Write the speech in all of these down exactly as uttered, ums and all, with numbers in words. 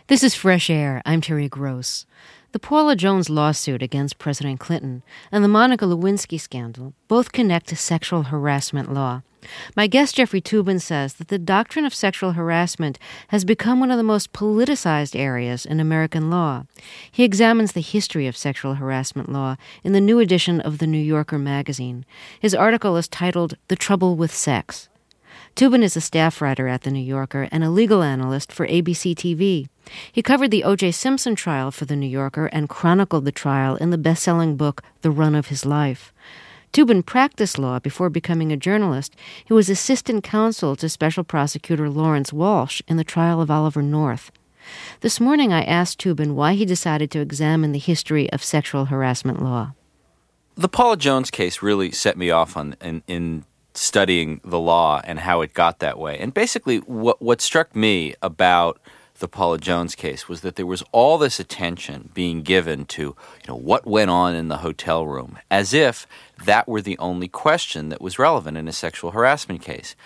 This is Fresh Air. I'm Terry Gross. The Paula Jones lawsuit against President Clinton and the Monica Lewinsky scandal both connect to sexual harassment law. My guest Jeffrey Toobin says that the doctrine of sexual harassment has become one of the most politicized areas in American law. He examines the history of sexual harassment law in the new edition of The New Yorker magazine. His article is titled The Trouble with Sex. Toobin is a staff writer at The New Yorker and a legal analyst for A B C T V. He covered the O J. Simpson trial for The New Yorker and chronicled the trial in the best-selling book The Run of His Life. Toobin practiced law before becoming a journalist. He was assistant counsel to Special Prosecutor Lawrence Walsh in the trial of Oliver North. This morning I asked Toobin why he decided to examine the history of sexual harassment law. The Paula Jones case really set me off on in, in studying the law and how it got that way. And basically what what struck me about the Paula Jones case was that there was all this attention being given to, you know, what went on in the hotel room, as if that were the only question that was relevant in a sexual harassment case.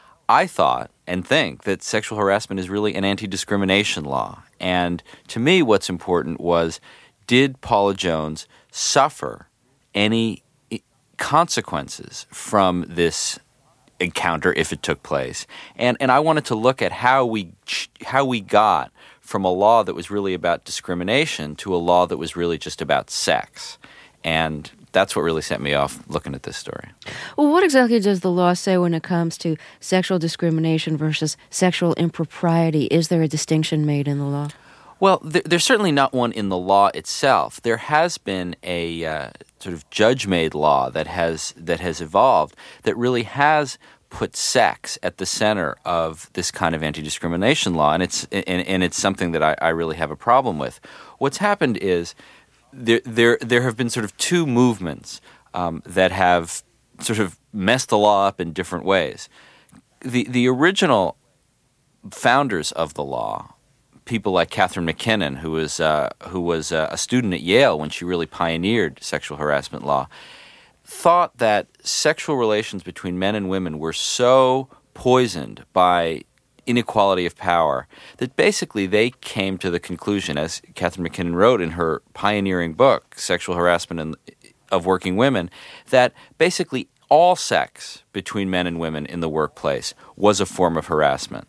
I thought and think that sexual harassment is really an anti-discrimination law. And to me, what's important was, did Paula Jones suffer any consequences from this encounter if it took place? And and I wanted to look at how we how we got from a law that was really about discrimination to a law that was really just about sex. And that's what really set me off looking at this story. Well, what exactly does the law say when it comes to sexual discrimination versus sexual impropriety? Is there a distinction made in the law? Well, there, there's certainly not one in the law itself. There has been a uh, sort of judge-made law that has that has evolved that really has put sex at the center of this kind of anti-discrimination law, and it's and, and it's something that I, I really have a problem with. What's happened is there there there have been sort of two movements um, that have sort of messed the law up in different ways. The the original founders of the law, people like Catherine MacKinnon, who was uh, who was uh, a student at Yale when she really pioneered sexual harassment law, thought that sexual relations between men and women were so poisoned by inequality of power that basically they came to the conclusion, as Catherine MacKinnon wrote in her pioneering book, Sexual Harassment in, of Working Women, that basically all sex between men and women in the workplace was a form of harassment.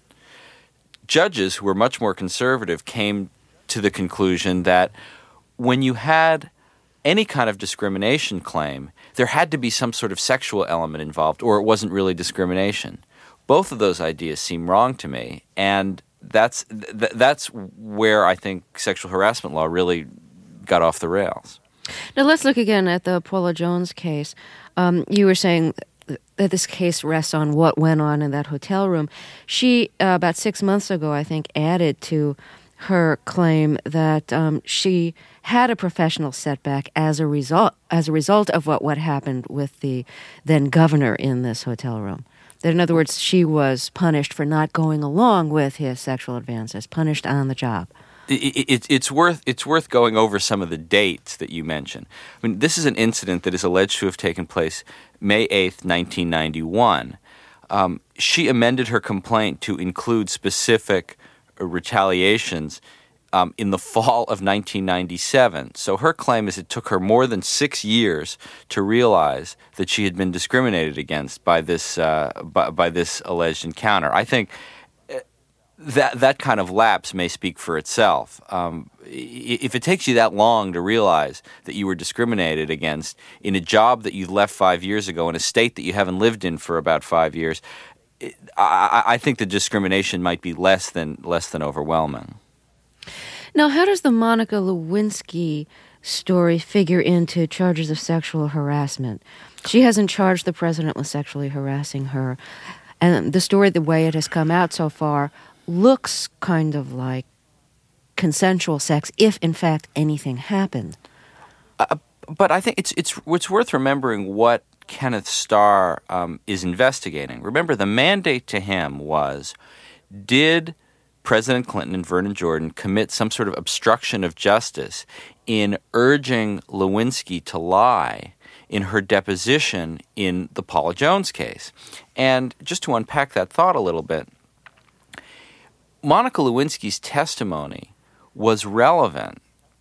Judges who were much more conservative came to the conclusion that when you had any kind of discrimination claim, there had to be some sort of sexual element involved, or it wasn't really discrimination. Both of those ideas seem wrong to me, and that's th- that's where I think sexual harassment law really got off the rails. Now let's look again at the Paula Jones case. Um, you were saying that this case rests on what went on in that hotel room. She, uh, about six months ago, I think, added to her claim that um, she had a professional setback as a result as a result of what, what happened with the then governor in this hotel room. That, in other words, she was punished for not going along with his sexual advances, punished on the job. It, it, it's worth it's worth going over some of the dates that you mentioned. I mean, this is an incident that is alleged to have taken place May eighth, nineteen ninety-one. Um, she amended her complaint to include specific uh, retaliations um, in the fall of nineteen ninety-seven. So her claim is it took her more than six years to realize that she had been discriminated against by this uh, by, by this alleged encounter. I think That that kind of lapse may speak for itself. Um, if it takes you that long to realize that you were discriminated against in a job that you left five years ago, in a state that you haven't lived in for about five years, it, I, I think the discrimination might be less than less than overwhelming. Now, how does the Monica Lewinsky story figure into charges of sexual harassment? She hasn't charged the president with sexually harassing her, and the story, the way it has come out so far, looks kind of like consensual sex, if in fact anything happened. Uh, but I think it's it's it's worth remembering what Kenneth Starr um, is investigating. Remember, the mandate to him was, did President Clinton and Vernon Jordan commit some sort of obstruction of justice in urging Lewinsky to lie in her deposition in the Paula Jones case? And just to unpack that thought a little bit, Monica Lewinsky's testimony was relevant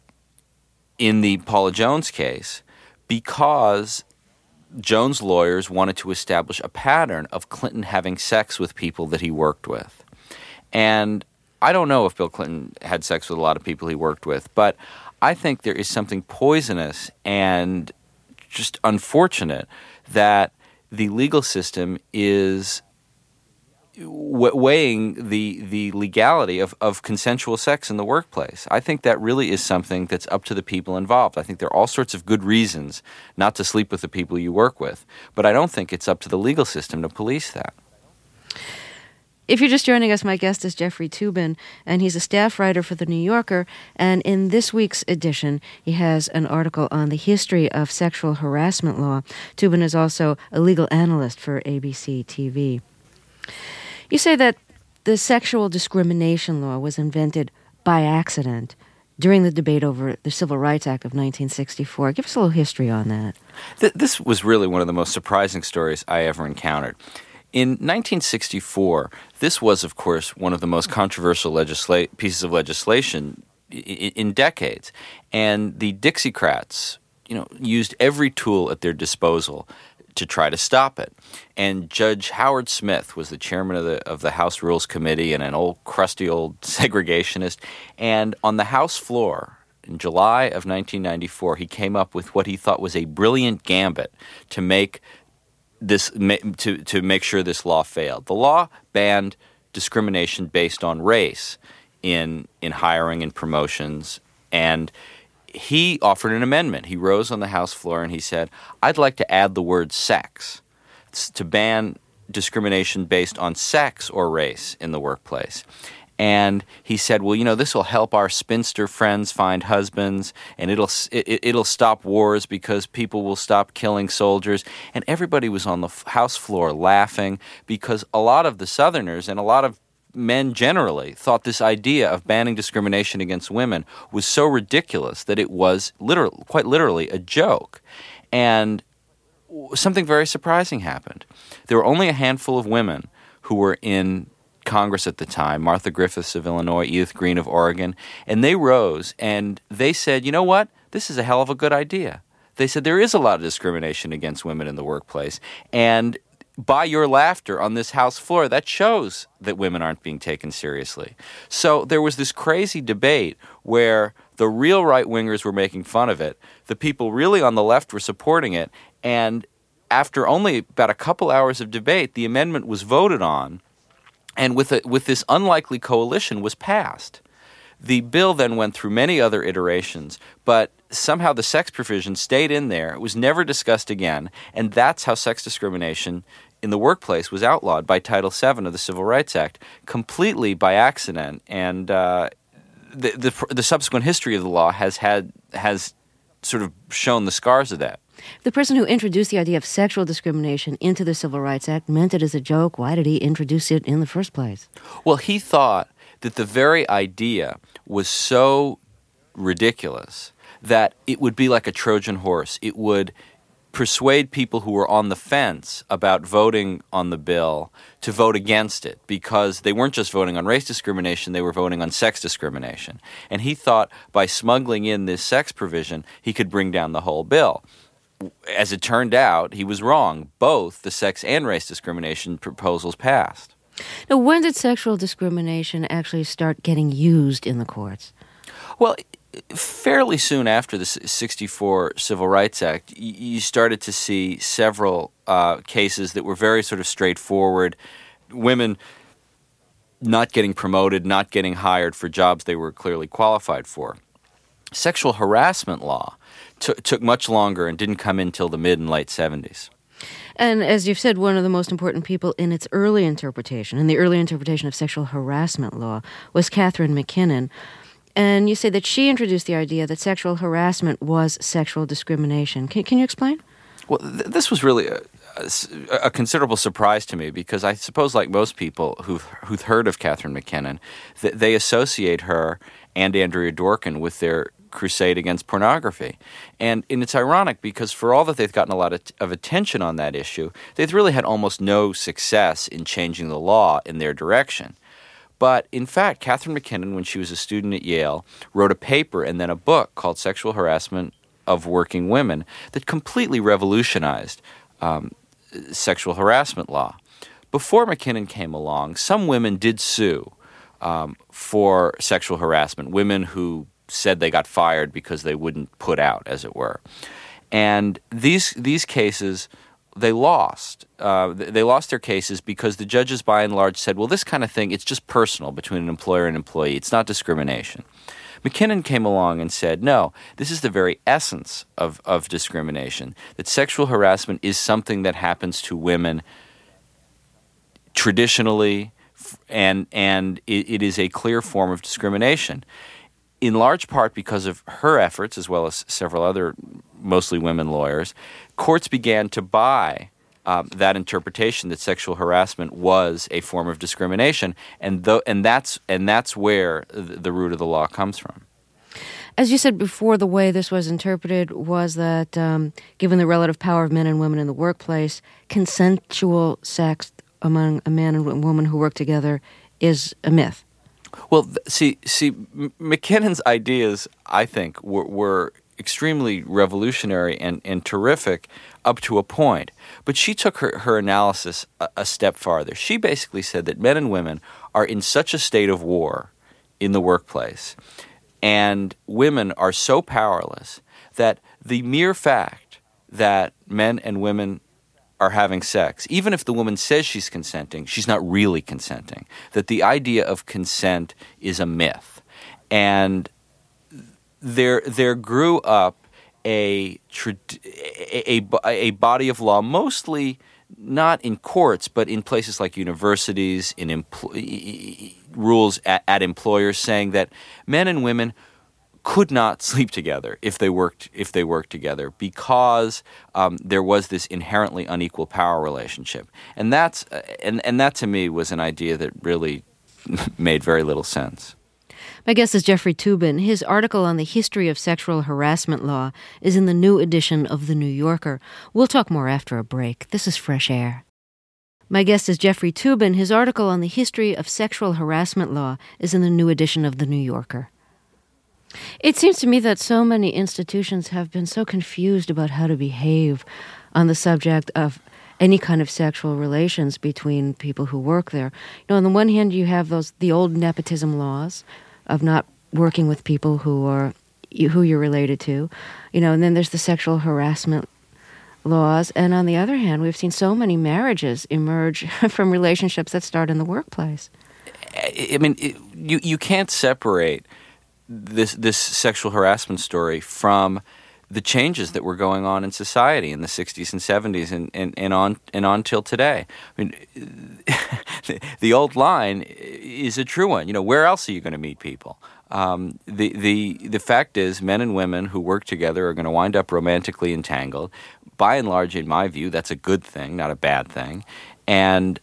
in the Paula Jones case because Jones' lawyers wanted to establish a pattern of Clinton having sex with people that he worked with. And I don't know if Bill Clinton had sex with a lot of people he worked with, but I think there is something poisonous and just unfortunate that the legal system is w- weighing the the legality of, of consensual sex in the workplace. I think that really is something that's up to the people involved. I think there are all sorts of good reasons not to sleep with the people you work with, but I don't think it's up to the legal system to police that. If you're just joining us, my guest is Jeffrey Toobin, and he's a staff writer for The New Yorker. And in this week's edition, he has an article on the history of sexual harassment law. Toobin is also a legal analyst for A B C T V. You say that the sexual discrimination law was invented by accident during the debate over the Civil Rights Act of nineteen sixty-four. Give us a little history on that. Th- this was really one of the most surprising stories I ever encountered. In nineteen sixty-four, this was, of course, one of the most controversial legisla- pieces of legislation in, in decades. And the Dixiecrats, you know, used every tool at their disposal to try to stop it. And Judge Howard Smith was the chairman of the of the House Rules Committee and an old, crusty old segregationist. And on the House floor in July of nineteen ninety-four, he came up with what he thought was a brilliant gambit to make this to to make sure this law failed. The law banned discrimination based on race in in hiring and promotions, and he offered an amendment. He rose on the House floor and he said, "I'd like to add the word sex to ban discrimination based on sex or race in the workplace." And he said, well, you know, this will help our spinster friends find husbands, and it'll it, it'll stop wars because people will stop killing soldiers. And everybody was on the House floor laughing because a lot of the Southerners and a lot of men generally thought this idea of banning discrimination against women was so ridiculous that it was literally, quite literally a joke. And something very surprising happened. There were only a handful of women who were in Congress at the time, Martha Griffiths of Illinois, Edith Green of Oregon, and they rose and they said, you know what, this is a hell of a good idea. They said there is a lot of discrimination against women in the workplace, and by your laughter on this House floor, that shows that women aren't being taken seriously. So there was this crazy debate where the real right-wingers were making fun of it, the people really on the left were supporting it, and after only about a couple hours of debate, the amendment was voted on, and with a, with this unlikely coalition was passed. The bill then went through many other iterations, but somehow the sex provision stayed in there. It was never discussed again, and that's how sex discrimination in the workplace was outlawed by Title seven of the Civil Rights Act, completely by accident. And uh, the, the the subsequent history of the law has had has sort of shown the scars of that. The person who introduced the idea of sexual discrimination into the Civil Rights Act meant it as a joke. Why did he introduce it in the first place? Well, he thought that the very idea was so ridiculous that it would be like a Trojan horse. It would persuade people who were on the fence about voting on the bill to vote against it because they weren't just voting on race discrimination, they were voting on sex discrimination. And he thought by smuggling in this sex provision, he could bring down the whole bill. As it turned out, he was wrong. Both the sex and race discrimination proposals passed. Now, when did sexual discrimination actually start getting used in the courts? Well, fairly soon after the sixty-four Civil Rights Act, you started to see several uh, cases that were very sort of straightforward. Women not getting promoted, not getting hired for jobs they were clearly qualified for. Sexual harassment law t- took much longer and didn't come in until the mid and late seventies. And as you've said, one of the most important people in its early interpretation, in the early interpretation of sexual harassment law, was Catherine MacKinnon. And you say that she introduced the idea that sexual harassment was sexual discrimination. Can, can you explain? Well, th- this was really a, a, a considerable surprise to me because I suppose, like most people who've, who've heard of Catherine MacKinnon, th- they associate her and Andrea Dworkin with their crusade against pornography. And, and it's ironic because for all that they've gotten a lot of, of attention on that issue, they've really had almost no success in changing the law in their direction. But in fact, Catherine MacKinnon, when she was a student at Yale, wrote a paper and then a book called Sexual Harassment of Working Women that completely revolutionized um, sexual harassment law. Before MacKinnon came along, some women did sue um, for sexual harassment, women who said they got fired because they wouldn't put out, as it were. And these these cases, they lost. Uh, they lost their cases because the judges, by and large, said, well, this kind of thing, it's just personal between an employer and employee. It's not discrimination. MacKinnon came along and said, no, this is the very essence of, of discrimination, that sexual harassment is something that happens to women traditionally, and, and it, it is a clear form of discrimination. In large part because of her efforts, as well as several other mostly women lawyers, courts began to buy um, that interpretation that sexual harassment was a form of discrimination, and th- and that's and that's where the, the root of the law comes from. As you said before, the way this was interpreted was that, um, given the relative power of men and women in the workplace, consensual sex among a man and a woman who work together is a myth. Well, see, see, MacKinnon's ideas, I think, were, were extremely revolutionary and, and terrific up to a point. But she took her, her analysis a, a step farther. She basically said that men and women are in such a state of war in the workplace, and women are so powerless that the mere fact that men and women are having sex, even if the woman says she's consenting, she's not really consenting. That the idea of consent is a myth. And there there grew up a, a, a, a body of law, mostly not in courts, but in places like universities, in empl- rules at, at employers, saying that men and women could not sleep together if they worked if they worked together because um, there was this inherently unequal power relationship, and that's uh, and and that to me was an idea that really made very little sense. My guest is Jeffrey Toobin. His article on the history of sexual harassment law is in the new edition of The New Yorker. We'll talk more after a break. This is Fresh Air. My guest is Jeffrey Toobin. His article on the history of sexual harassment law is in the new edition of The New Yorker. It seems to me that so many institutions have been so confused about how to behave on the subject of any kind of sexual relations between people who work there. You know, on the one hand, you have those the old nepotism laws of not working with people who are who you're related to, you know, and then there's the sexual harassment laws. And on the other hand, we've seen so many marriages emerge from relationships that start in the workplace. I mean, it, you you can't separate this this sexual harassment story from the changes that were going on in society in the sixties and seventies and, and, and on and on till today. I mean, the, the old line is a true one. You know, where else are you going to meet people? Um, the the the fact is, men and women who work together are going to wind up romantically entangled. By and large, in my view, that's a good thing, not a bad thing. And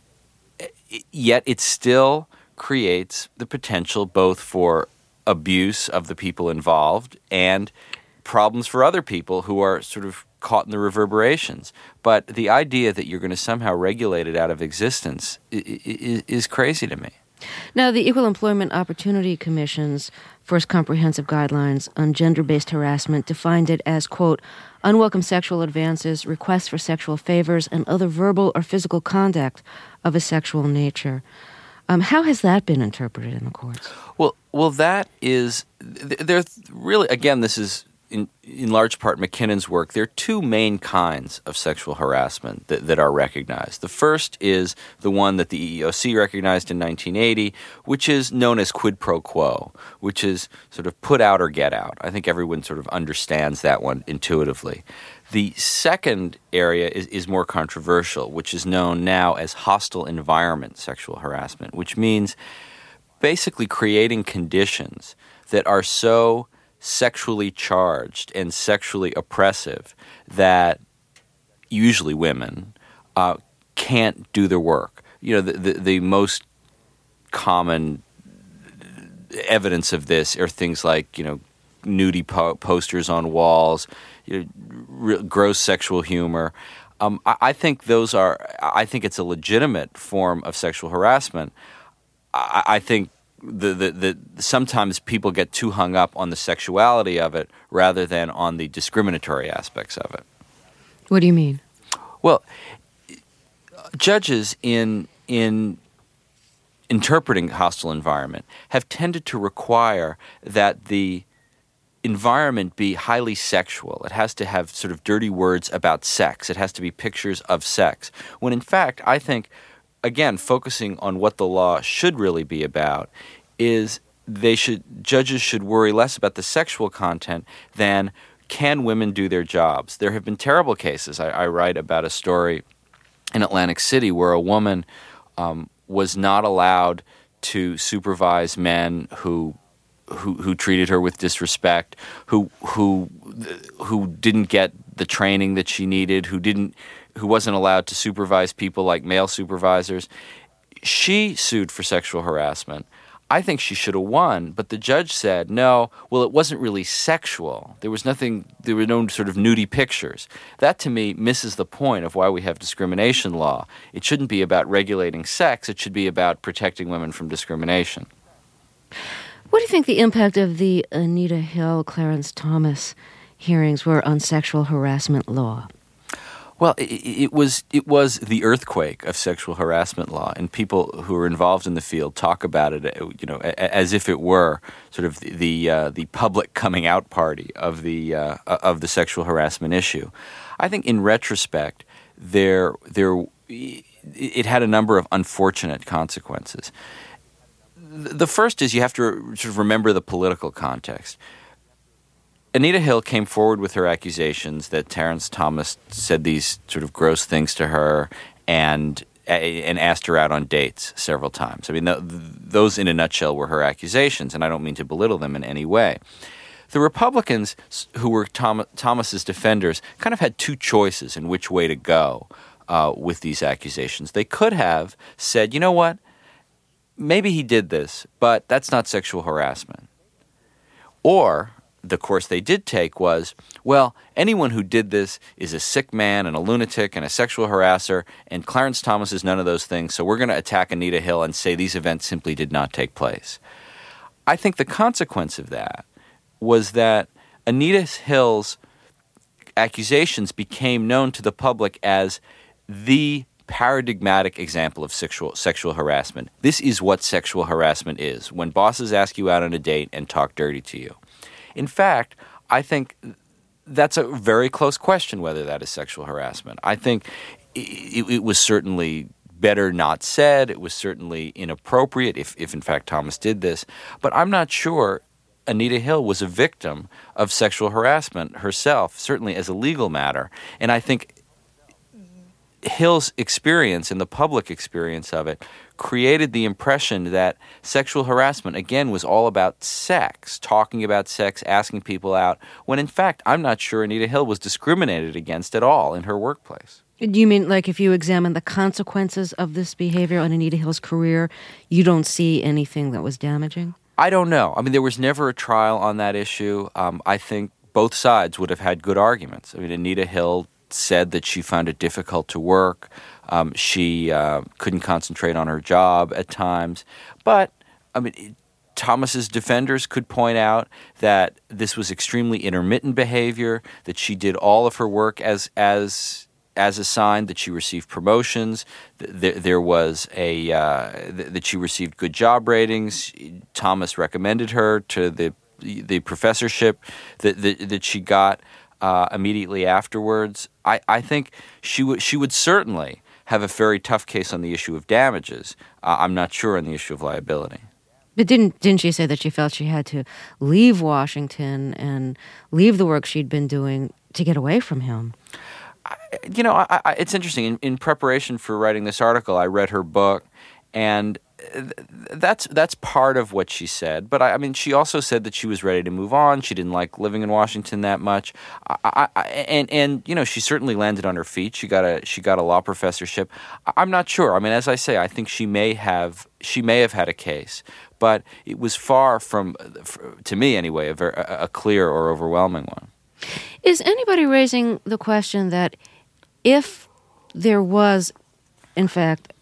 yet, it still creates the potential both for abuse of the people involved and problems for other people who are sort of caught in the reverberations. But the idea that you're going to somehow regulate it out of existence is, is crazy to me. Now, the Equal Employment Opportunity Commission's first comprehensive guidelines on gender-based harassment defined it as, quote, unwelcome sexual advances, requests for sexual favors, and other verbal or physical conduct of a sexual nature. Um, how has that been interpreted in the courts? Well, well, that is there's really again. This is in in large part MacKinnon's work. There are two main kinds of sexual harassment that, that are recognized. The first is the one that the E E O C recognized in nineteen eighty, which is known as quid pro quo, which is sort of put out or get out. I think everyone sort of understands that one intuitively. The second area is, is more controversial, which is known now as hostile environment sexual harassment, which means basically creating conditions that are so sexually charged and sexually oppressive that usually women uh, can't do their work. You know, the, the, the most common evidence of this are things like, you know, nudie po- posters on walls, you know, r- gross sexual humor. Um, I, I think those are. I think it's a legitimate form of sexual harassment. I, I think the, the the sometimes people get too hung up on the sexuality of it rather than on the discriminatory aspects of it. What do you mean? Well, judges in in interpreting hostile environment have tended to require that the environment be highly sexual. It has to have sort of dirty words about sex. It has to be pictures of sex. When in fact, I think, again, focusing on what the law should really be about is they should judges should worry less about the sexual content than can women do their jobs. There have been terrible cases. I, I write about a story in Atlantic City where a woman um, was not allowed to supervise men who who who treated her with disrespect, who who who didn't get the training that she needed, who didn't who wasn't allowed to supervise people like male supervisors. She sued for sexual harassment. I think she should have won, but the judge said, no, well, it wasn't really sexual. There was nothing, there were no sort of nudie pictures. That, to me, misses the point of why we have discrimination law. It shouldn't be about regulating sex. It should be about protecting women from discrimination. What do you think the impact of the Anita Hill, Clarence Thomas hearings were on sexual harassment law? Well, it, it was it was the earthquake of sexual harassment law, and people who are involved in the field talk about it, you know, as if it were sort of the the, uh, the public coming out party of the uh, of the sexual harassment issue. I think, in retrospect, there there it had a number of unfortunate consequences. The first is you have to sort of remember the political context. Anita Hill came forward with her accusations that Terence Thomas said these sort of gross things to her and and asked her out on dates several times. I mean, th- those in a nutshell were her accusations, and I don't mean to belittle them in any way. The Republicans who were Tom- Thomas's defenders kind of had two choices in which way to go uh, with these accusations. They could have said, you know what, maybe he did this, but that's not sexual harassment. Or the course they did take was, well, anyone who did this is a sick man and a lunatic and a sexual harasser, and Clarence Thomas is none of those things, so we're going to attack Anita Hill and say these events simply did not take place. I think the consequence of that was that Anita Hill's accusations became known to the public as the paradigmatic example of sexual sexual harassment. This is what sexual harassment is, when bosses ask you out on a date and talk dirty to you. In fact, I think that's a very close question whether that is sexual harassment. I think it, it was certainly better not said. It was certainly inappropriate if, if, in fact, Thomas did this. But I'm not sure Anita Hill was a victim of sexual harassment herself, certainly as a legal matter. And I think Hill's experience and the public experience of it created the impression that sexual harassment, again, was all about sex, talking about sex, asking people out, when in fact, I'm not sure Anita Hill was discriminated against at all in her workplace. Do you mean, like, if you examine the consequences of this behavior on Anita Hill's career, you don't see anything that was damaging? I don't know. I mean, there was never a trial on that issue. Um, I think both sides would have had good arguments. I mean, Anita Hill said that she found it difficult to work. Um, she uh, couldn't concentrate on her job at times. But, I mean, Thomas's defenders could point out that this was extremely intermittent behavior, that she did all of her work as as as assigned, that she received promotions, that there was a uh, that she received good job ratings. Thomas recommended her to the the professorship that that, that she got uh, immediately afterwards. I, I think she would she would certainly have a very tough case on the issue of damages. Uh, I'm not sure on the issue of liability. But didn't didn't she say that she felt she had to leave Washington and leave the work she'd been doing to get away from him? I, you know, I, I, it's interesting. In, in preparation for writing this article, I read her book, and th- that's that's part of what she said. But I, I mean, she also said that she was ready to move on. She didn't like living in Washington that much, I, I, and and you know, she certainly landed on her feet. She got a she got a law professorship. I, I'm not sure. I mean, as I say, I think she may have she may have had a case, but it was far from, to me anyway, a, very, a clear or overwhelming one. Is anybody raising the question that if there was, in fact,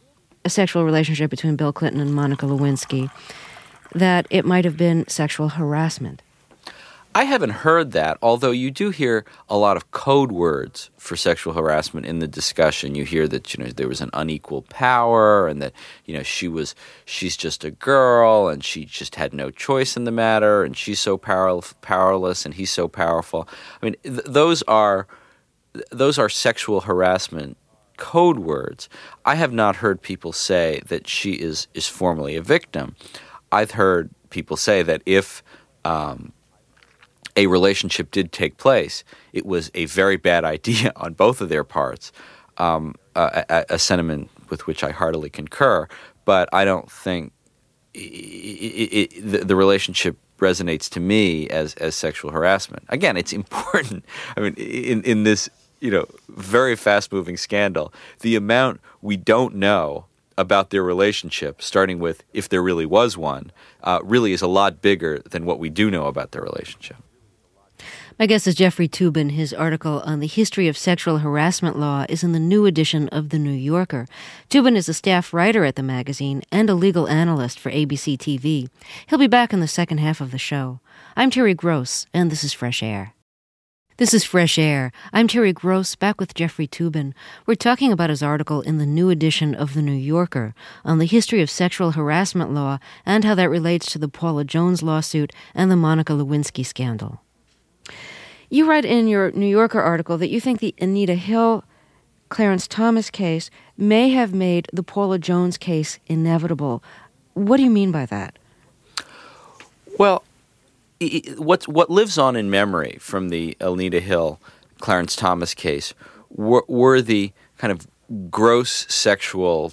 a sexual relationship between Bill Clinton and Monica Lewinsky, that it might have been sexual harassment. I haven't heard that, although you do hear a lot of code words for sexual harassment in the discussion. You hear that, you know, there was an unequal power and that, you know, she was, she's just a girl and she just had no choice in the matter and she's so power, powerless and he's so powerful. I mean, th- those are, those are sexual harassment code words. I have not heard people say that she is, is formally a victim. I've heard people say that if, um, a relationship did take place, it was a very bad idea on both of their parts, um, a, a, a sentiment with which I heartily concur. But I don't think it, it, it, the, the relationship resonates to me as, as sexual harassment. Again, it's important. I mean, in, in this, you know, very fast-moving scandal, the amount we don't know about their relationship, starting with if there really was one, uh, really is a lot bigger than what we do know about their relationship. My guest is Jeffrey Toobin. His article on the history of sexual harassment law is in the new edition of The New Yorker. Toobin is a staff writer at the magazine and a legal analyst for A B C T V. He'll be back in the second half of the show. I'm Terry Gross, and this is Fresh Air. This is Fresh Air. I'm Terry Gross, back with Jeffrey Toobin. We're talking about his article in the new edition of The New Yorker on the history of sexual harassment law and how that relates to the Paula Jones lawsuit and the Monica Lewinsky scandal. You write in your New Yorker article that you think the Anita Hill, Clarence Thomas case may have made the Paula Jones case inevitable. What do you mean by that? Well, what what lives on in memory from the Anita Hill, Clarence Thomas case were, were the kind of gross sexual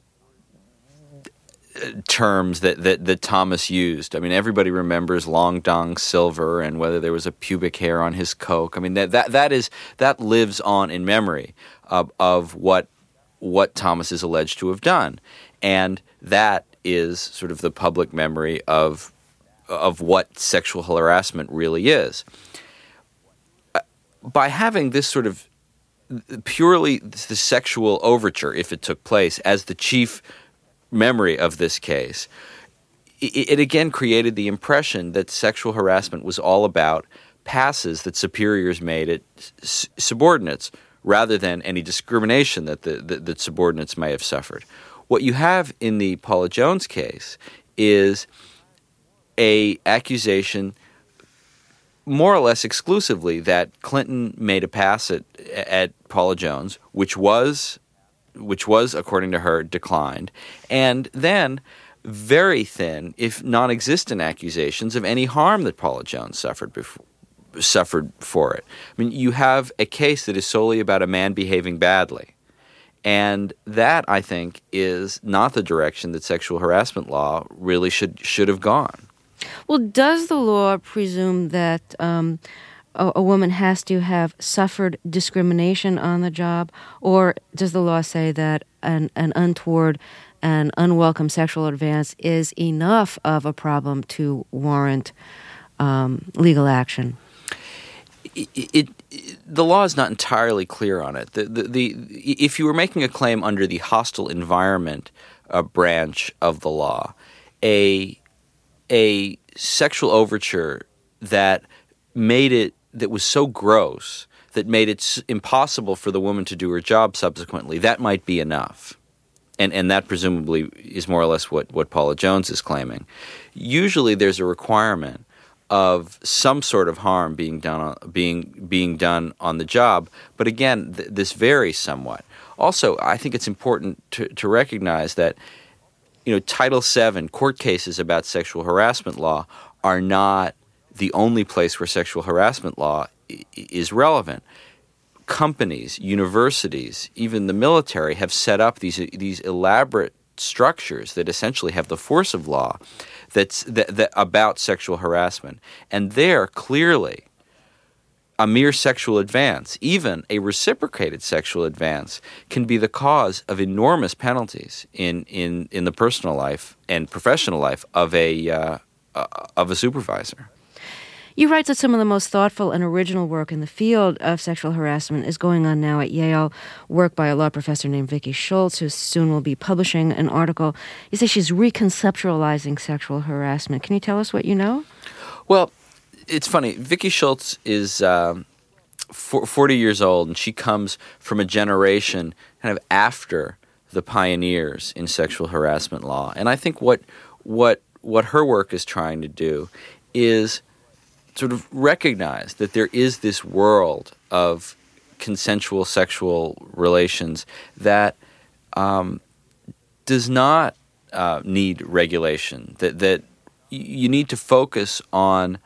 terms that, that, that Thomas used. I mean, everybody remembers Long Dong Silver and whether there was a pubic hair on his coke. I mean, that that, that is that lives on in memory of, of what what Thomas is alleged to have done, and that is sort of the public memory of of what sexual harassment really is. By having this sort of purely the sexual overture, if it took place, as the chief memory of this case, it, it again created the impression that sexual harassment was all about passes that superiors made at s- subordinates rather than any discrimination that the, the that subordinates may have suffered. What you have in the Paula Jones case is a accusation more or less exclusively that Clinton made a pass at, at Paula Jones, which was which was, according to her, declined, and then very thin, if non-existent accusations of any harm that Paula Jones suffered before, suffered for it. I mean, you have a case that is solely about a man behaving badly, and that, I think, is not the direction that sexual harassment law really should should have gone. Well, does the law presume that um, a, a woman has to have suffered discrimination on the job, or does the law say that an, an untoward and unwelcome sexual advance is enough of a problem to warrant um, legal action? It, it, it, the law is not entirely clear on it. The, the, the, if you were making a claim under the hostile environment uh, branch of the law, a a sexual overture that made it that was so gross that made it impossible for the woman to do her job subsequently, that might be enough. And and that presumably is more or less what, what Paula Jones is claiming. Usually there's a requirement of some sort of harm being done on, being being done on the job, but again, th- this varies somewhat. Also, I think it's important to, to recognize that, you know, Title seven court cases about sexual harassment law are not the only place where sexual harassment law I- is relevant. Companies, universities, even the military have set up these these elaborate structures that essentially have the force of law that's that, that about sexual harassment. And there, clearly, a mere sexual advance, even a reciprocated sexual advance, can be the cause of enormous penalties in, in, in the personal life and professional life of a uh, uh, of a supervisor. You write that some of the most thoughtful and original work in the field of sexual harassment is going on now at Yale, work by a law professor named Vicki Schultz, who soon will be publishing an article. You say she's reconceptualizing sexual harassment. Can you tell us what you know? Well, it's funny. Vicki Schultz is um, forty years old, and she comes from a generation kind of after the pioneers in sexual harassment law. And I think what what what her work is trying to do is sort of recognize that there is this world of consensual sexual relations that um, does not uh, need regulation, that that you need to focus on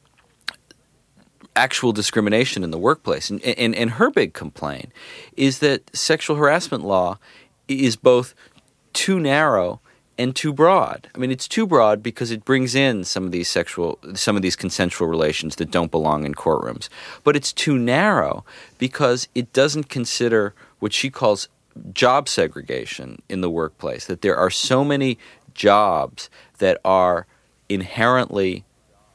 actual discrimination in the workplace. And, and, and her big complaint is that sexual harassment law is both too narrow and too broad. I mean, it's too broad because it brings in some of these sexual, some of these consensual relations that don't belong in courtrooms. But it's too narrow because it doesn't consider what she calls job segregation in the workplace, that there are so many jobs that are inherently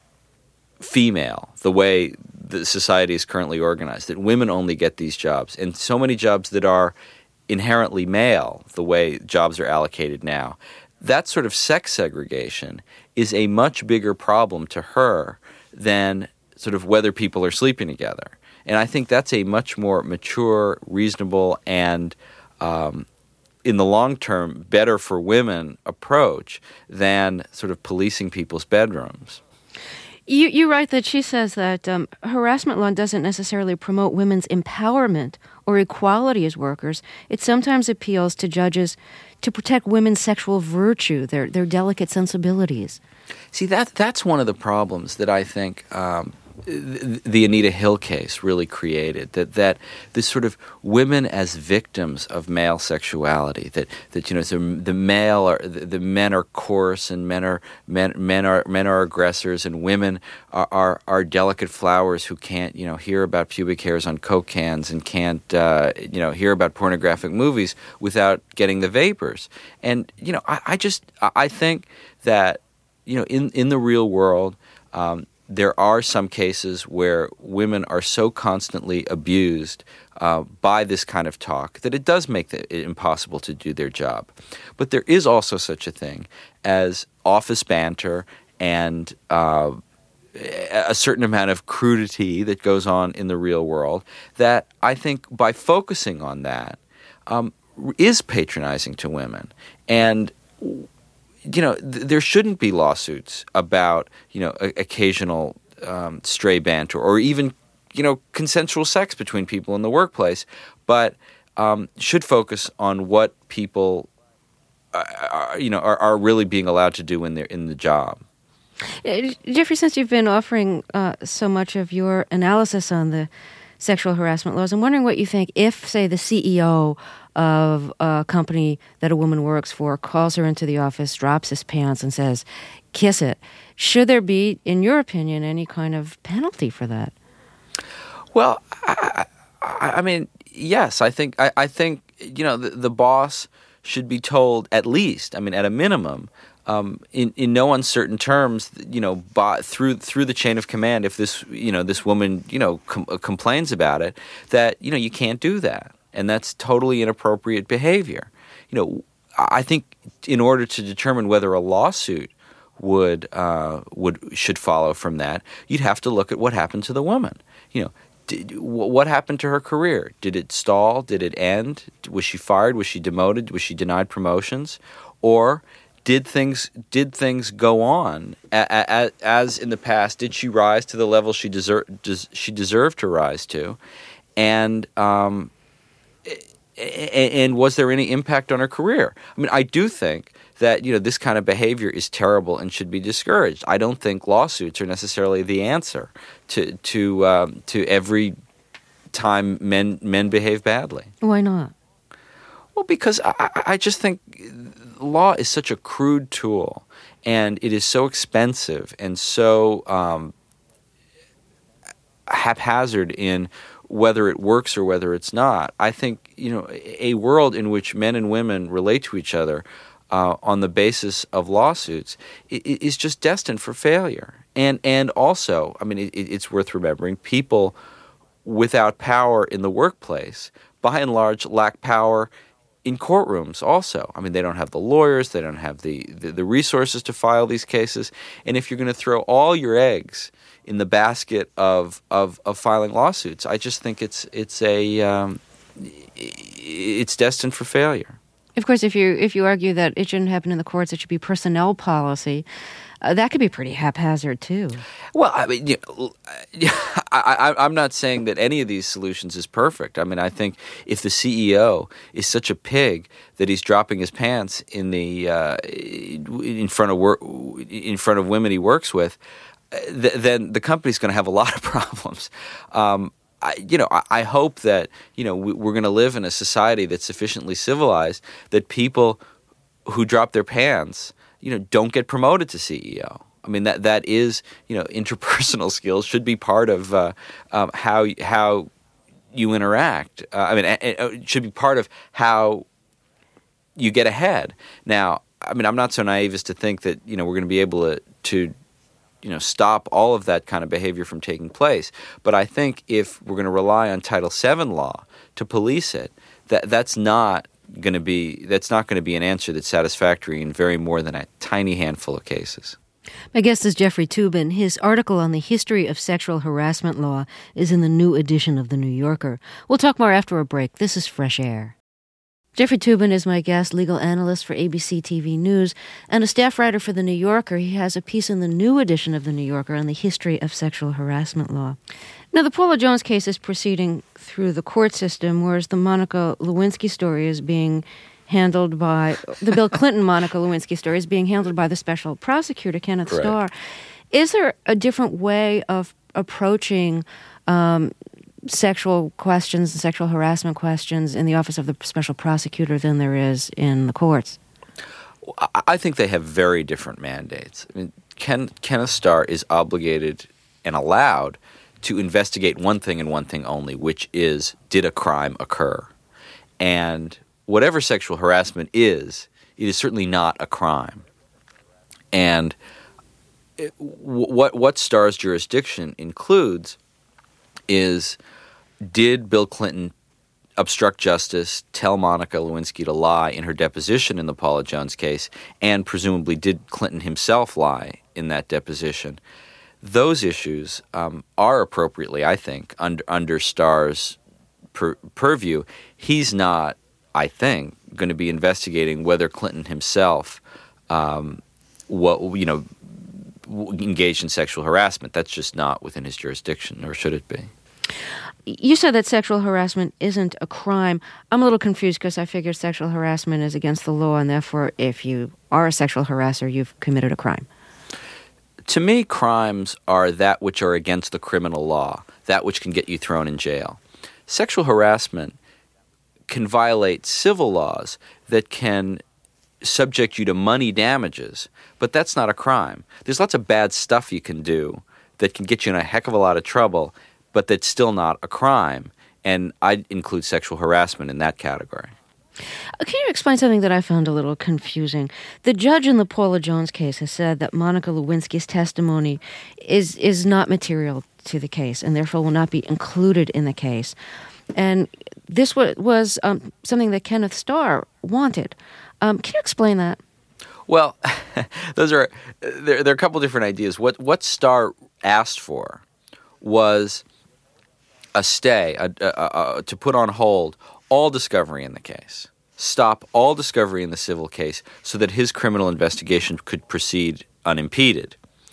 female, the way the society is currently organized, that women only get these jobs, and so many jobs that are inherently male, the way jobs are allocated now. That sort of sex segregation is a much bigger problem to her than sort of whether people are sleeping together. And I think that's a much more mature, reasonable, and um, in the long term, better for women approach than sort of policing people's bedrooms. You, you write that she says that um, harassment law doesn't necessarily promote women's empowerment or equality as workers. It sometimes appeals to judges to protect women's sexual virtue, their their delicate sensibilities. See, that that's one of the problems that I think um, the, the Anita Hill case really created, that that this sort of women as victims of male sexuality, that that you know so the male are the, the men are coarse and men are men men are men are aggressors, and women are, are are delicate flowers who can't you know hear about pubic hairs on Coke cans and can't uh, you know hear about pornographic movies without getting the vapors. And you know I, I just I think that you know in in the real world. Um, There are some cases where women are so constantly abused uh, by this kind of talk that it does make it impossible to do their job. But there is also such a thing as office banter and uh, a certain amount of crudity that goes on in the real world that I think by focusing on that um, is patronizing to women. And you know, th- there shouldn't be lawsuits about, you know, a- occasional um, stray banter or even, you know, consensual sex between people in the workplace, but um, should focus on what people, are, you know, are, are really being allowed to do in their in the job. Uh, Jeffrey, since you've been offering uh, so much of your analysis on the sexual harassment laws, I'm wondering what you think if, say, the C E O of a company that a woman works for calls her into the office, drops his pants, and says, kiss it. Should there be, in your opinion, any kind of penalty for that? Well, I, I, I mean, yes. I think, I, I think you know, the, the boss should be told at least, I mean, at a minimum, Um, in, in no uncertain terms, you know, by, through through the chain of command, if this, you know, this woman, you know, com- complains about it, that, you know, you can't do that. And that's totally inappropriate behavior. You know, I think in order to determine whether a lawsuit would uh, would should follow from that, you'd have to look at what happened to the woman. You know, did, what happened to her career? Did it stall? Did it end? Was she fired? Was she demoted? Was she denied promotions? Or Did things did things go on a, a, as in the past? Did she rise to the level she deserve des, she deserved to rise to, and um, and was there any impact on her career? I mean, I do think that you know this kind of behavior is terrible and should be discouraged. I don't think lawsuits are necessarily the answer to to um, to every time men men behave badly. Why not? Well, because I, I just think law is such a crude tool, and it is so expensive and so um, haphazard in whether it works or whether it's not. I think, you know, a world in which men and women relate to each other uh, on the basis of lawsuits is just destined for failure. And and also, I mean, it, it's worth remembering, people without power in the workplace, by and large, lack power in courtrooms also. I mean, they don't have the lawyers, they don't have the, the, the resources to file these cases. And if you're going to throw all your eggs in the basket of of, of filing lawsuits, I just think it's it's a um, it's destined for failure. Of course, if you if you argue that it shouldn't happen in the courts, it should be personnel policy. Uh, that could be pretty haphazard too. Well, I mean, you know, I, I, I'm not saying that any of these solutions is perfect. I mean, I think if the C E O is such a pig that he's dropping his pants in the uh, in front of work in front of women he works with, th- then the company's going to have a lot of problems. Um, I, you know, I, I hope that you know we, we're going to live in a society that's sufficiently civilized that people who drop their pants, you know, don't get promoted to C E O. I mean, that that is, you know, interpersonal skills should be part of uh, um, how how you interact. Uh, I mean, it should be part of how you get ahead. Now, I mean, I'm not so naive as to think that, you know, we're going to be able to, to you know, stop all of that kind of behavior from taking place. But I think if we're going to rely on Title seven law to police it, that that's not going to be that's not going to be an answer that's satisfactory in very more than a tiny handful of cases. My guest is Jeffrey Toobin. His article on the history of sexual harassment law is in the new edition of The New Yorker. We'll talk more after a break. This is Fresh Air. Jeffrey Toobin is my guest, legal analyst for A B C T V News and a staff writer for The New Yorker. He has a piece in the new edition of The New Yorker on the history of sexual harassment law. Now, the Paula Jones case is proceeding through the court system, whereas the Monica Lewinsky story is being handled by, the Bill Clinton Monica Lewinsky story is being handled by the special prosecutor, Kenneth Correct. Starr. Is there a different way of approaching um, sexual questions and sexual harassment questions in the office of the special prosecutor than there is in the courts? I think they have very different mandates. I mean, Ken, Kenneth Starr is obligated and allowed to investigate one thing and one thing only, which is, did a crime occur? And whatever sexual harassment is, it is certainly not a crime. And it, what what Starr's jurisdiction includes is, did Bill Clinton obstruct justice, tell Monica Lewinsky to lie in her deposition in the Paula Jones case, and presumably did Clinton himself lie in that deposition? Those issues um, are appropriately, I think, under, under Starr's pur- purview. He's not, I think, going to be investigating whether Clinton himself, um, what you know, engaged in sexual harassment. That's just not within his jurisdiction, nor should it be. You said that sexual harassment isn't a crime. I'm a little confused because I figured sexual harassment is against the law, and therefore, if you are a sexual harasser, you've committed a crime. To me, crimes are that which are against the criminal law, that which can get you thrown in jail. Sexual harassment can violate civil laws that can subject you to money damages, but that's not a crime. There's lots of bad stuff you can do that can get you in a heck of a lot of trouble, but that's still not a crime, and I'd include sexual harassment in that category. Can you explain something that I found a little confusing? The judge in the Paula Jones case has said that Monica Lewinsky's testimony is is not material to the case and therefore will not be included in the case. And this was, was um, something that Kenneth Starr wanted. Um, can you explain that? Well, those are there, there are a couple different ideas. What what Starr asked for was a stay, a, a, a, to put on hold all discovery in the case, stop all discovery in the civil case so that his criminal investigation could proceed unimpeded.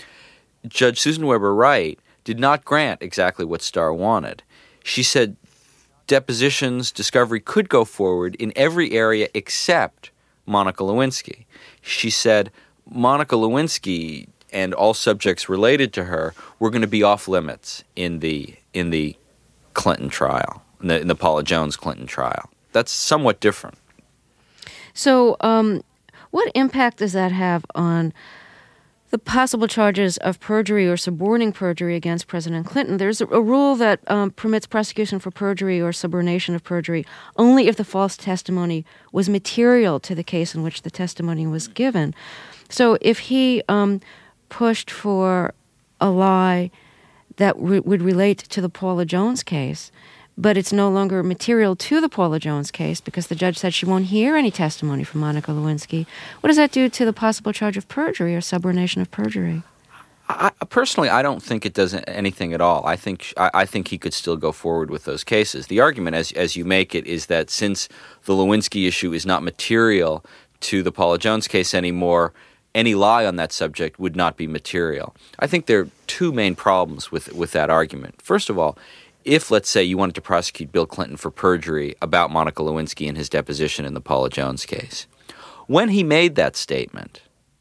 Judge Susan Weber Wright did not grant exactly what Starr wanted. She said depositions, discovery could go forward in every area except Monica Lewinsky. She said Monica Lewinsky and all subjects related to her were going to be off limits in the in the Clinton trial. In the, in the Paula Jones Clinton trial. That's somewhat different. So um, what impact does that have on the possible charges of perjury or suborning perjury against President Clinton, there's a, a rule that um, permits prosecution for perjury or subornation of perjury only if the false testimony was material to the case in which the testimony was given. So if he um, pushed for a lie that re- would relate to the Paula Jones case, but it's no longer material to the Paula Jones case because the judge said she won't hear any testimony from Monica Lewinsky, what does that do to the possible charge of perjury or subornation of perjury? I, personally, I don't think it does anything at all. I think I, I think he could still go forward with those cases. The argument, as as you make it, is that since the Lewinsky issue is not material to the Paula Jones case anymore, any lie on that subject would not be material. I think there are two main problems with with that argument. First of all, if, let's say, you wanted to prosecute Bill Clinton for perjury about Monica Lewinsky in his deposition in the Paula Jones case, when he made that statement,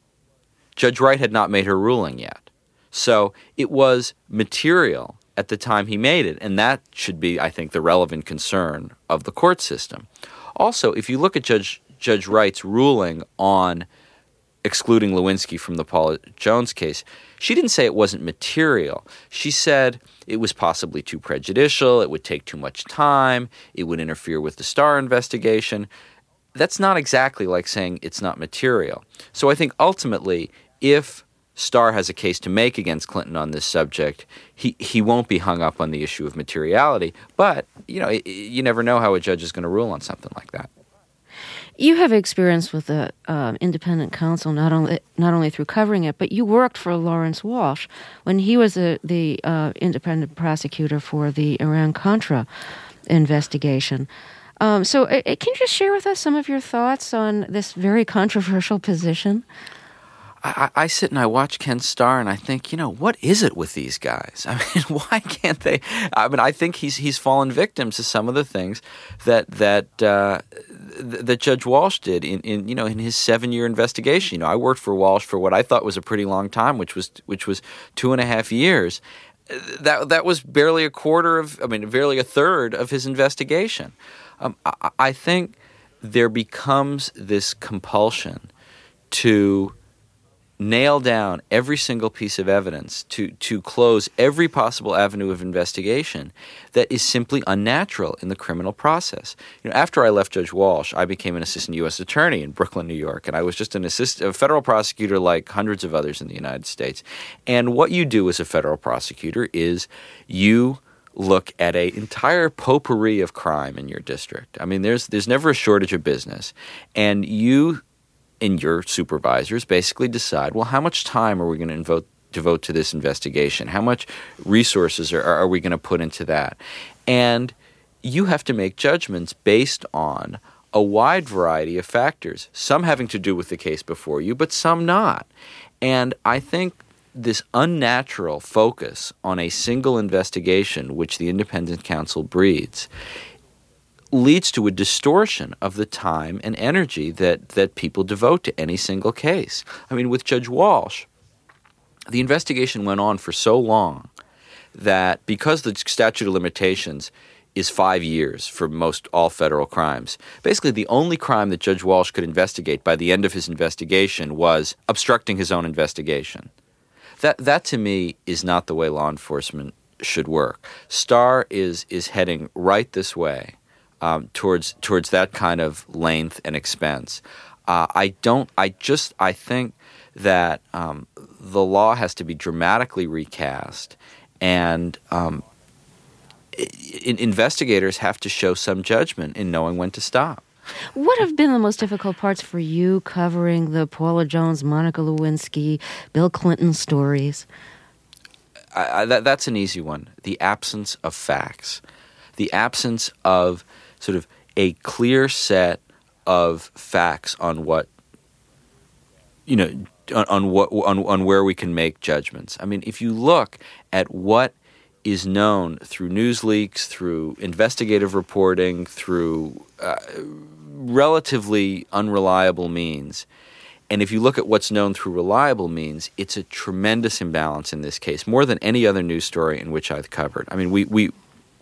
Judge Wright had not made her ruling yet. So it was material at the time he made it, and that should be, I think, the relevant concern of the court system. Also, if you look at Judge Judge Wright's ruling on excluding Lewinsky from the Paula Jones case, she didn't say it wasn't material. She said it was possibly too prejudicial, it would take too much time, it would interfere with the Starr investigation. That's not exactly like saying it's not material. So I think ultimately, if Starr has a case to make against Clinton on this subject, he, he won't be hung up on the issue of materiality. But, you know, it, you never know how a judge is going to rule on something like that. You have experience with the uh, independent counsel, not only not only through covering it, but you worked for Lawrence Walsh when he was a, the uh, independent prosecutor for the Iran-Contra investigation. Um, so uh, can you just share with us some of your thoughts on this very controversial position? I, I sit and I watch Ken Starr and I think, you know, what is it with these guys? I mean, why can't they? I mean, I think he's he's fallen victim to some of the things that that uh, th- that Judge Walsh did in, in you know in his seven year investigation. You know, I worked for Walsh for what I thought was a pretty long time, which was which was two and a half years. That that was barely a quarter of, I mean, barely a third of his investigation. Um, I, I think there becomes this compulsion to nail down every single piece of evidence, to to close every possible avenue of investigation that is simply unnatural in the criminal process. You know, after I left Judge Walsh, I became an assistant U S attorney in Brooklyn, New York, and I was just an assist, a federal prosecutor like hundreds of others in the United States. And what you do as a federal prosecutor is you look at an entire potpourri of crime in your district. I mean, there's there's never a shortage of business, and you and your supervisors basically decide, well, how much time are we going to devote, devote to this investigation? How much resources are, are we going to put into that? And you have to make judgments based on a wide variety of factors, some having to do with the case before you, but some not. And I think this unnatural focus on a single investigation, which the independent counsel breeds, leads to a distortion of the time and energy that, that people devote to any single case. I mean, with Judge Walsh, the investigation went on for so long that because the statute of limitations is five years for most all federal crimes, basically the only crime that Judge Walsh could investigate by the end of his investigation was obstructing his own investigation. That, that to me, is not the way law enforcement should work. Starr is is heading right this way. Um, towards towards that kind of length and expense. Uh, I don't. I just. I think that um, the law has to be dramatically recast, and um, I- investigators have to show some judgment in knowing when to stop. What have been the most difficult parts for you covering the Paula Jones, Monica Lewinsky, Bill Clinton stories? I, I, that, that's an easy one. The absence of facts, the absence of sort of a clear set of facts on what, you know, on, on what on, on where we can make judgments. I mean, if you look at what is known through news leaks, through investigative reporting, through uh, relatively unreliable means, and if you look at what's known through reliable means, it's a tremendous imbalance in this case, more than any other news story in which I've covered. I mean, we we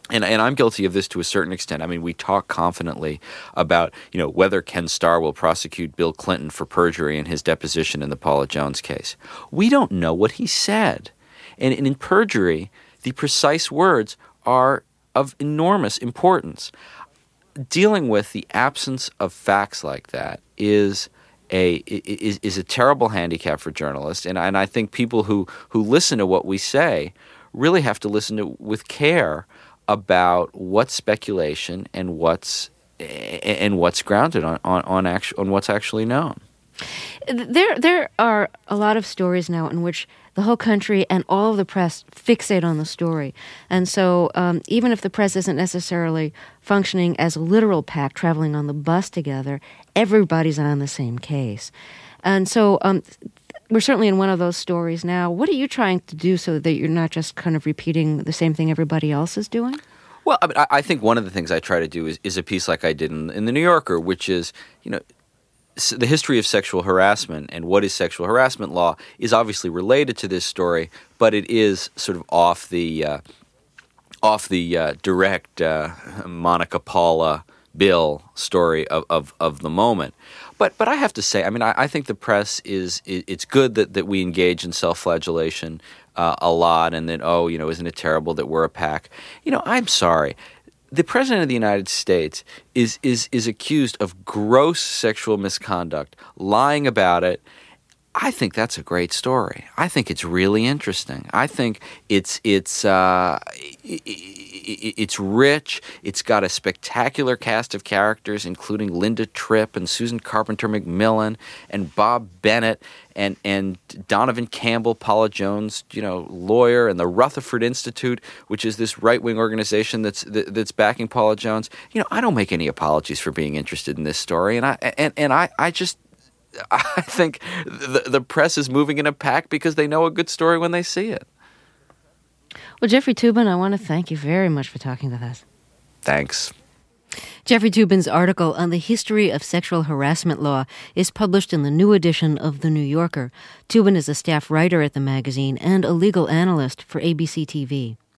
And, and I'm guilty of this to a certain extent. I mean, we talk confidently about, you know, whether Ken Starr will prosecute Bill Clinton for perjury in his deposition in the Paula Jones case. We don't know what he said. And, and in perjury, the precise words are of enormous importance. Dealing with the absence of facts like that is a is, is a terrible handicap for journalists. And, and I think people who, who listen to what we say really have to listen to with care about what's speculation and what's and what's grounded on on on, actu- on what's actually known. There there are a lot of stories now in which the whole country and all of the press fixate on the story. And so um, even if the press isn't necessarily functioning as a literal pack traveling on the bus together, everybody's on the same case. And so um, we're certainly in one of those stories now. What are you trying to do so that you're not just kind of repeating the same thing everybody else is doing? Well, I, mean, I think one of the things I try to do is, is a piece like I did in, in The New Yorker, which is, you know, the history of sexual harassment and what is sexual harassment law is obviously related to this story, but it is sort of off the uh, off the uh, direct uh, Monica Paula Bill story of, of, of the moment. But but I have to say, I mean, I, I think the press is, is it's good that, that we engage in self-flagellation uh, a lot, and that, oh, you know, isn't it terrible that we're a pack? You know, I'm sorry. The President of the United States is is is accused of gross sexual misconduct, lying about it. I think that's a great story. I think it's really interesting. I think it's it's uh, it's rich. It's got a spectacular cast of characters, including Linda Tripp and Susan Carpenter McMillan and Bob Bennett and and Donovan Campbell, Paula Jones, you know, lawyer, and the Rutherford Institute, which is this right-wing organization that's that's backing Paula Jones. You know, I don't make any apologies for being interested in this story, and I and and I I just. I think the, the press is moving in a pack because they know a good story when they see it. Well, Jeffrey Toobin, I want to thank you very much for talking with us. Thanks. Jeffrey Toobin's article on the history of sexual harassment law is published in the new edition of The New Yorker. Toobin is a staff writer at the magazine and a legal analyst for A B C T V.